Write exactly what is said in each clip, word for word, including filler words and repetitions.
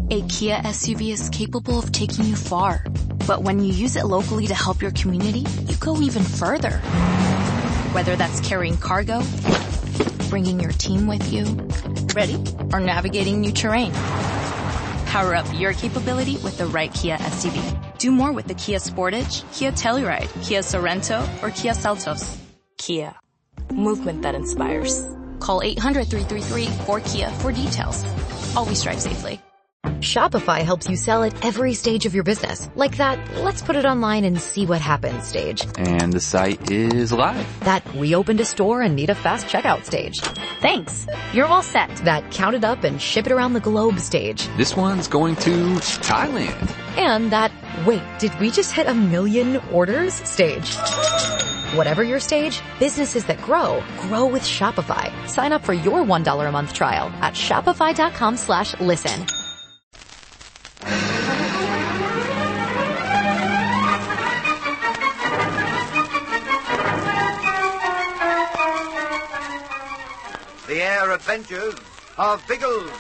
A Kia S U V is capable of taking you far. But when you use it locally to help your community, you go even further. Whether that's carrying cargo, bringing your team with you, ready, or navigating new terrain. Power up your capability with the right Kia S U V. Do more with the Kia Sportage, Kia Telluride, Kia Sorento, or Kia Seltos. Kia. Movement that inspires. Call eight hundred, three three three, four KIA for details. Always drive safely. Shopify helps you sell at every stage of your business. Like that, let's put it online and see what happens stage. And the site is live. That we opened a store and need a fast checkout stage. Thanks. You're all set. That count it up and ship it around the globe stage. This one's going to Thailand. And that, wait, did we just hit a million orders stage? Whatever your stage, businesses that grow, grow with Shopify. Sign up for your one dollar a month trial at shopify.com slash listen. The Air Adventures of Biggles.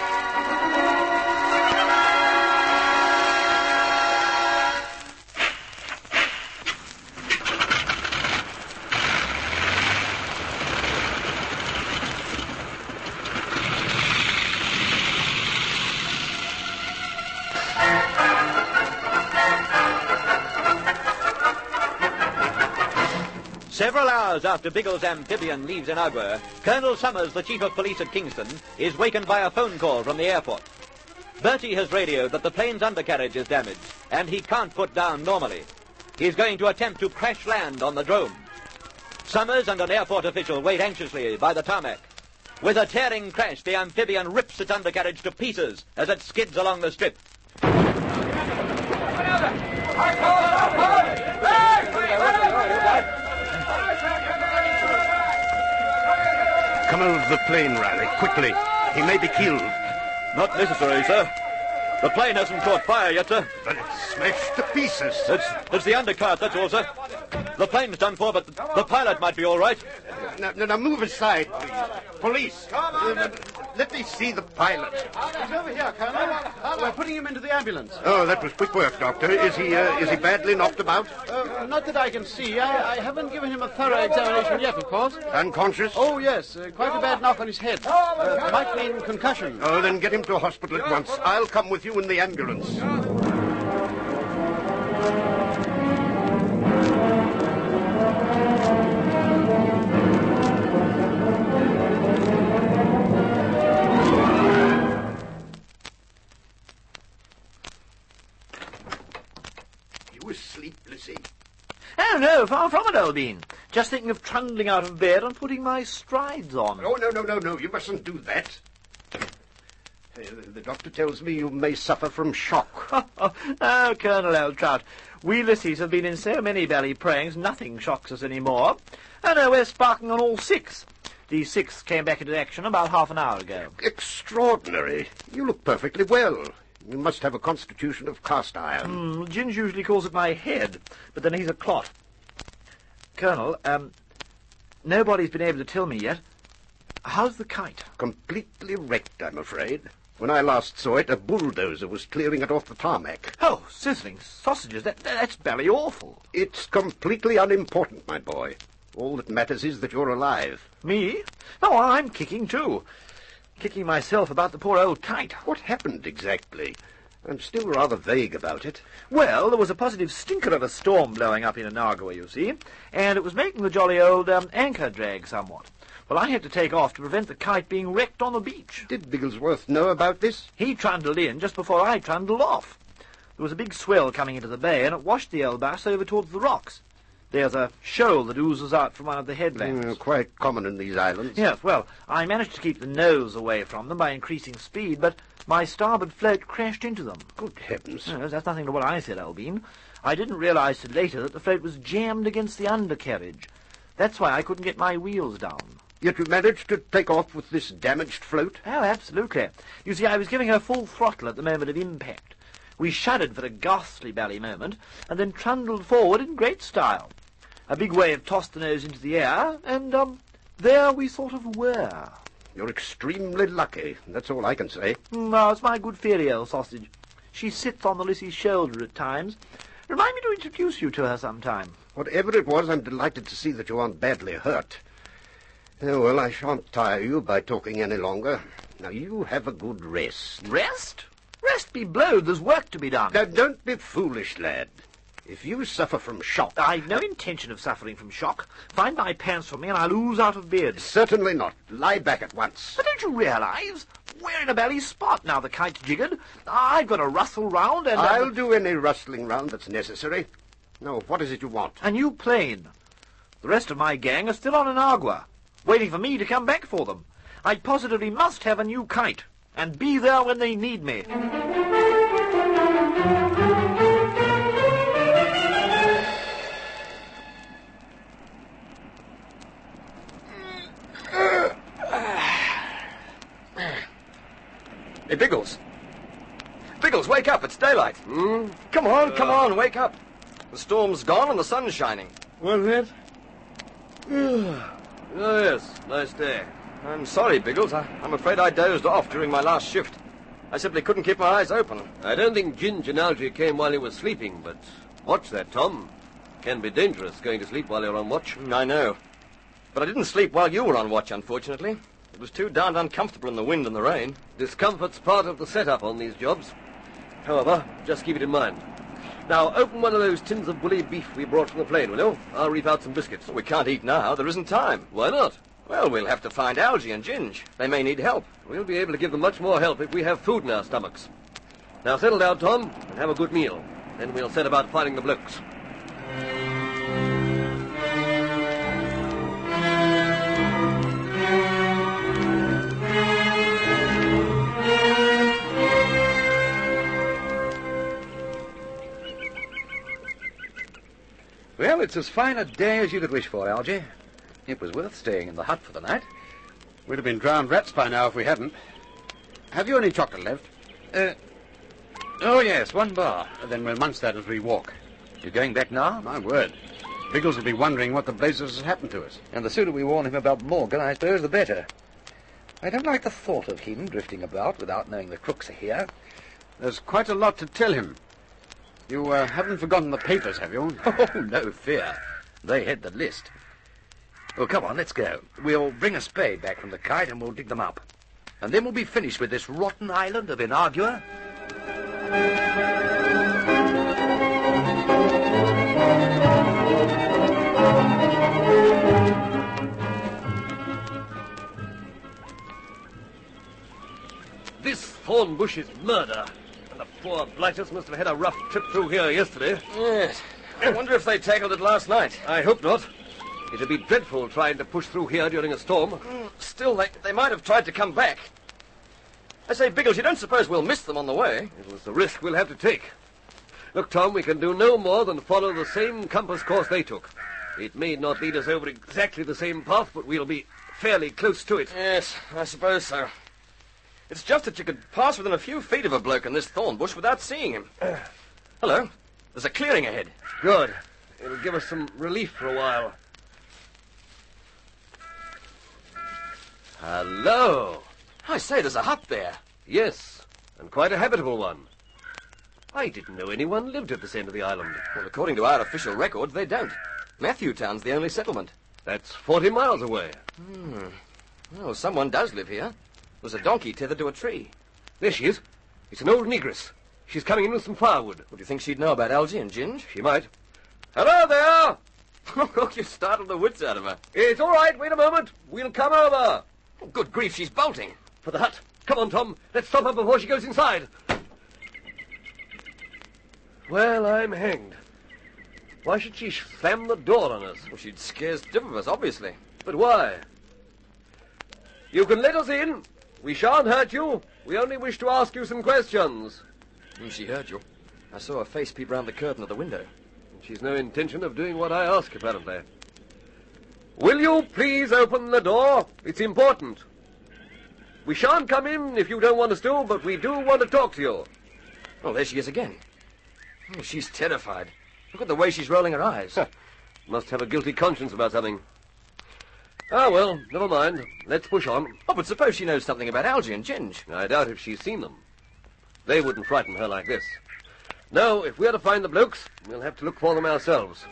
Several hours after Biggles' amphibian leaves Inagua, Colonel Summers, the chief of police at Kingston, is wakened by a phone call from the airport. Bertie has radioed that the plane's undercarriage is damaged, and he can't put down normally. He's going to attempt to crash land on the drome. Summers and an airport official wait anxiously by the tarmac. With a tearing crash, the amphibian rips its undercarriage to pieces as it skids along the strip. Come out of the plane, Riley, quickly. He may be killed. Not necessary, sir. The plane hasn't caught fire yet, sir. But it's smashed to pieces. It's, it's the undercart, that's all, sir. The plane's done for, but the pilot might be all right. Now, now, now move aside, please. Police, uh, let me see the pilot. He's over here, Colonel. We're putting him into the ambulance. Oh, that was quick work, Doctor. Is he, uh, is he badly knocked about? Uh, not that I can see. I, I haven't given him a thorough examination yet, of course. Unconscious? Oh, yes. Uh, quite a bad knock on his head. Uh, might mean concussion. Oh, then get him to hospital at once. I'll come with you in the ambulance. Oh, no, far from it, Albine. Just thinking of trundling out of bed and putting my strides on. Oh, no, no, no, no, you mustn't do that. Uh, the doctor tells me you may suffer from shock. Oh, Colonel Eltrout, we Lissies have been in so many bally prayings, nothing shocks us any more. Oh, no, we're sparking on all six. The sixth came back into action about half an hour ago. Extraordinary. You look perfectly well. You must have a constitution of cast iron. Mm, Ginge usually calls it my head, but then he's a clot. Colonel, um, nobody's been able to tell me yet. How's the kite? Completely wrecked, I'm afraid. When I last saw it, a bulldozer was clearing it off the tarmac. Oh, sizzling sausages. That, that's bally awful. It's completely unimportant, my boy. All that matters is that you're alive. Me? Oh, I'm kicking, too. Kicking myself about the poor old kite. What happened exactly? I'm still rather vague about it. Well, there was a positive stinker of a storm blowing up in Inagua, you see, and it was making the jolly old um, anchor drag somewhat. Well, I had to take off to prevent the kite being wrecked on the beach. Did Bigglesworth know about this? He trundled in just before I trundled off. There was a big swell coming into the bay, and it washed the Elbas over towards the rocks. There's a shoal that oozes out from one of the headlands. Mm, quite common in these islands. Yes, well, I managed to keep the nose away from them by increasing speed, but my starboard float crashed into them. Good heavens. Yes, that's nothing to what I said, Albine. I didn't realize till later that the float was jammed against the undercarriage. That's why I couldn't get my wheels down. Yet you managed to take off with this damaged float? Oh, absolutely. You see, I was giving her full throttle at the moment of impact. We shuddered for a ghastly bally moment, and then trundled forward in great style. A big wave tossed the nose into the air, and, um, there we sort of were. You're extremely lucky. That's all I can say. No, it's my good Ferial sausage. She sits on the Lissy's shoulder at times. Remind me to introduce you to her sometime. Whatever it was, I'm delighted to see that you aren't badly hurt. Oh, well, I shan't tire you by talking any longer. Now, you have a good rest. Rest? Rest be blowed. There's work to be done. Now, don't be foolish, lad. If you suffer from shock... I've no intention of suffering from shock. Find my pants for me and I'll ooze out of bed. Certainly not. Lie back at once. But don't you realise? We're in a bally spot now the kite's jiggered. I've got to rustle round and... I'll uh, do any rustling round that's necessary. Now, what is it you want? A new plane. The rest of my gang are still on Inagua, waiting for me to come back for them. I positively must have a new kite, and be there when they need me. Hey, Biggles. Biggles, wake up. It's daylight. Hmm? Come on, come on, wake up. The storm's gone and the sun's shining. What's that? Oh, yes. Nice day. I'm sorry, Biggles. I, I'm afraid I dozed off during my last shift. I simply couldn't keep my eyes open. I don't think Ginge and Algy came while he was sleeping, but watch that, Tom. Can be dangerous going to sleep while you're on watch. I know. But I didn't sleep while you were on watch, unfortunately. It was too darned uncomfortable in the wind and the rain. Discomfort's part of the setup on these jobs. However, just keep it in mind. Now, open one of those tins of bully beef we brought from the plane, will you? I'll reap out some biscuits. We can't eat now. There isn't time. Why not? Well, we'll have to find Algy and Ginge. They may need help. We'll be able to give them much more help if we have food in our stomachs. Now, settle down, Tom, and have a good meal. Then we'll set about finding the blokes. Well, it's as fine a day as you could wish for, Algy. It was worth staying in the hut for the night. We'd have been drowned rats by now if we hadn't. Have you any chocolate left? Uh, oh, yes, one bar. Then we'll munch that as we walk. You going back now? My word. Biggles will be wondering what the blazes has happened to us. And the sooner we warn him about Morgan, I suppose, the better. I don't like the thought of him drifting about without knowing the crooks are here. There's quite a lot to tell him. You uh, haven't forgotten the papers, have you? Oh, no fear. They had the list. Well, come on, let's go. We'll bring a spade back from the kite and we'll dig them up. And then we'll be finished with this rotten island of Inagua. This thorn bush is murder. And the poor blighters must have had a rough trip through here yesterday. Yes. I wonder if they tackled it last night. I hope not. It'd be dreadful trying to push through here during a storm. Still, they, they might have tried to come back. I say, Biggles, you don't suppose we'll miss them on the way? It was the risk we'll have to take. Look, Tom, we can do no more than follow the same compass course they took. It may not lead us over exactly the same path, but we'll be fairly close to it. Yes, I suppose so. It's just that you could pass within a few feet of a bloke in this thorn bush without seeing him. Hello. There's a clearing ahead. Good. It'll give us some relief for a while. Hello. I say, there's a hut there. Yes, and quite a habitable one. I didn't know anyone lived at this end of the island. Well, according to our official records, they don't. Matthewtown's the only settlement. That's forty miles away. Hmm. Well, someone does live here. There's a donkey tethered to a tree. There she is. It's an old negress. She's coming in with some firewood. Well, do you think she'd know about Algy and Ginge? She might. Hello there! Oh, you startled the wits out of her. It's all right. Wait a moment. We'll come over. Oh, good grief, she's bolting. For the hut. Come on, Tom. Let's stop her before she goes inside. Well, I'm hanged. Why should she slam the door on us? Well, she'd scare stiff of us, obviously. But why? You can let us in. We shan't hurt you. We only wish to ask you some questions. Mm, she heard you. I saw her face peep round the curtain of the window. She's no intention of doing what I ask, apparently. Will you please open the door? It's important. We shan't come in if you don't want us to, but we do want to talk to you. Oh, there she is again. Oh, she's terrified. Look at the way she's rolling her eyes. Must have a guilty conscience about something. Ah, well, never mind. Let's push on. Oh, but suppose she knows something about Algy and Ginge. I doubt if she's seen them. They wouldn't frighten her like this. No, if we're to find the blokes, we'll have to look for them ourselves.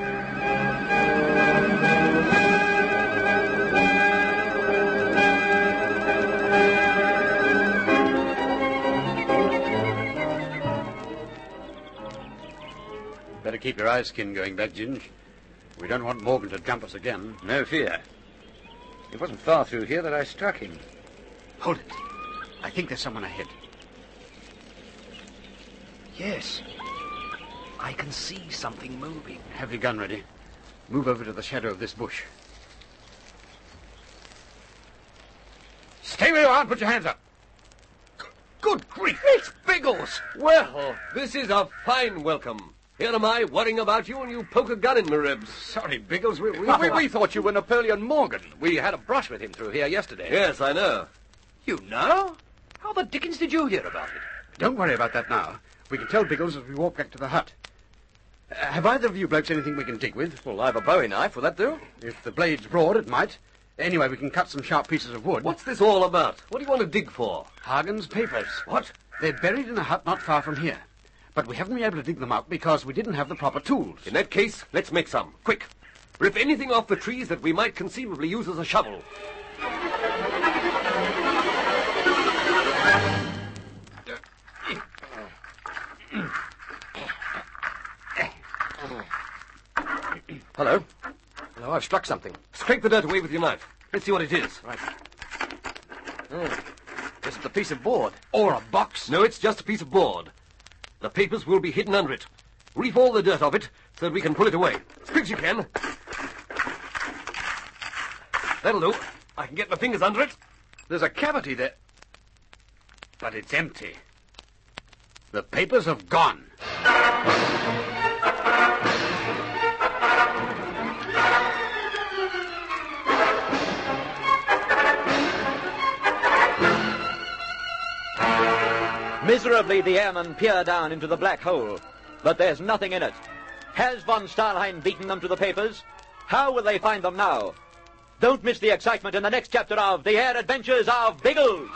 Better keep your eye skin going back, Ginge. We don't want Morgan to jump us again. No fear. It wasn't far through here that I struck him. Hold it. I think there's someone ahead. Yes. I can see something moving. Have your gun ready. Move over to the shadow of this bush. Stay where you are and put your hands up. Good grief! It's Biggles! Well, this is a fine welcome. Here am I worrying about you and you poke a gun in my ribs. Sorry, Biggles. We, we, we, we thought you were Napoleon Morgan. We had a brush with him through here yesterday. Yes, I know. You know? How the dickens did you hear about it? Don't worry about that now. We can tell Biggles as we walk back to the hut. Uh, have either of you blokes anything we can dig with? Well, I have a Bowie knife. Will that do? If the blade's broad, it might. Anyway, we can cut some sharp pieces of wood. What's this all about? What do you want to dig for? Hagen's papers. What? They're buried in a hut not far from here. But we haven't been able to dig them out because we didn't have the proper tools. In that case, let's make some. Quick. Rip anything off the trees that we might conceivably use as a shovel. Hello. Hello, I've struck something. Scrape the dirt away with your knife. Let's see what it is. Right. Oh, this is a piece of board. Or a box. No, it's just a piece of board. The papers will be hidden under it. Reef all the dirt off it so that we can pull it away. As quick as you can. That'll do. I can get my fingers under it. There's a cavity there. But it's empty. The papers have gone. Miserably, the airmen peer down into the black hole, but there's nothing in it. Has von Stahlheim beaten them to the papers? How will they find them now? Don't miss the excitement in the next chapter of The Air Adventures of Biggles.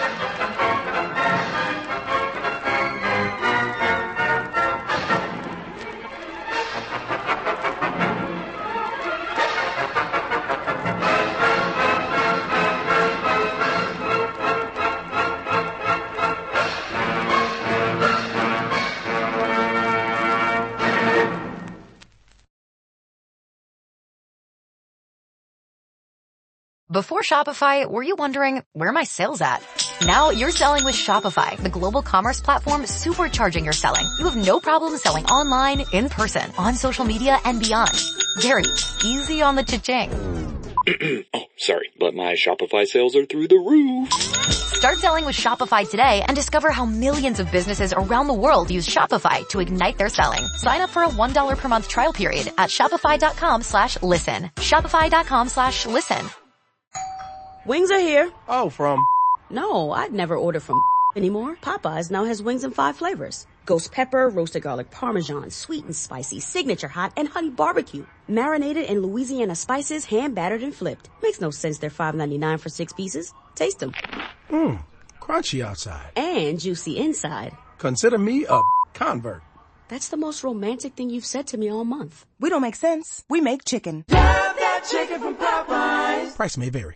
Before Shopify, were you wondering, where are my sales at? Now you're selling with Shopify, the global commerce platform supercharging your selling. You have no problem selling online, in person, on social media, and beyond. Gary, easy on the cha-ching. Oh, sorry, but my Shopify sales are through the roof. Start selling with Shopify today and discover how millions of businesses around the world use Shopify to ignite their selling. Sign up for a one dollar per month trial period at shopify.com slash listen. Shopify.com slash listen. Wings are here. Oh, from? No, I'd never order from anymore. Popeyes now has wings in five flavors. Ghost pepper, roasted garlic parmesan, sweet and spicy, signature hot, and honey barbecue. Marinated in Louisiana spices, hand battered and flipped. Makes no sense they're five ninety-nine for six pieces. Taste them. Mmm, crunchy outside. And juicy inside. Consider me a convert. That's the most romantic thing you've said to me all month. We don't make sense. We make chicken. Love that chicken from Popeyes. Price may vary.